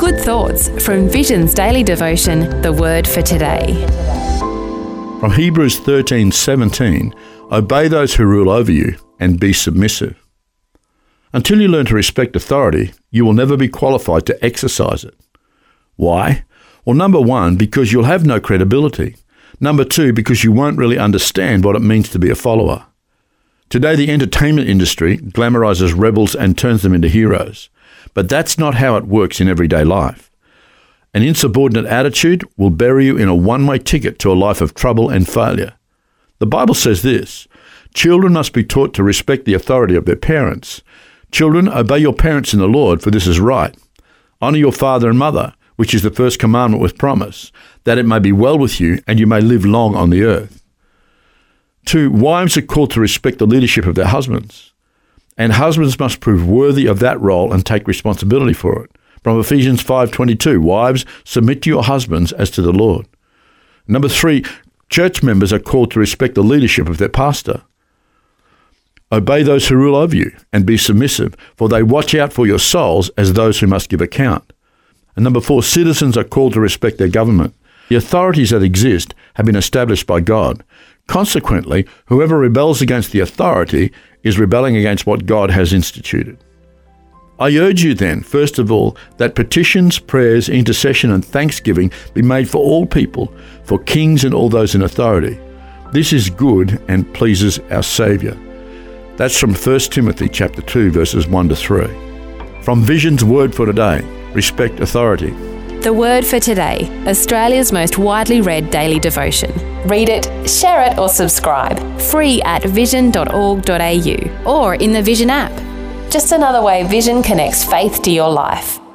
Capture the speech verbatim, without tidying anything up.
Good thoughts from Vision's daily devotion, The Word for Today. From Hebrews thirteen seventeen, obey those who rule over you and be submissive. Until you learn to respect authority, you will never be qualified to exercise it. Why? Well, number one, because you'll have no credibility. Number two, because you won't really understand what it means to be a follower. Today, the entertainment industry glamorizes rebels and turns them into heroes. But that's not how it works in everyday life. An insubordinate attitude will bury you in a one-way ticket to a life of trouble and failure. The Bible says this: children must be taught to respect the authority of their parents. Children, obey your parents in the Lord, for this is right. Honor your father and mother, which is the first commandment with promise, that it may be well with you and you may live long on the earth. Two, wives are called to respect the leadership of their husbands. And husbands must prove worthy of that role and take responsibility for it. From Ephesians five twenty-two, wives, submit to your husbands as to the Lord. Number three, church members are called to respect the leadership of their pastor. Obey those who rule over you and be submissive, for they watch out for your souls as those who must give account. And number four, citizens are called to respect their government. The authorities that exist have been established by God. Consequently, whoever rebels against the authority is rebelling against what God has instituted. I urge you then, first of all, that petitions, prayers, intercession and thanksgiving be made for all people, for kings and all those in authority. This is good and pleases our Saviour. That's from First Timothy chapter two, verses one to three. From Vision's Word for Today, respect authority. The Word for Today, Australia's most widely read daily devotion. Read it, share it or subscribe. Free at vision dot org dot a u or in the Vision app. Just another way Vision connects faith to your life.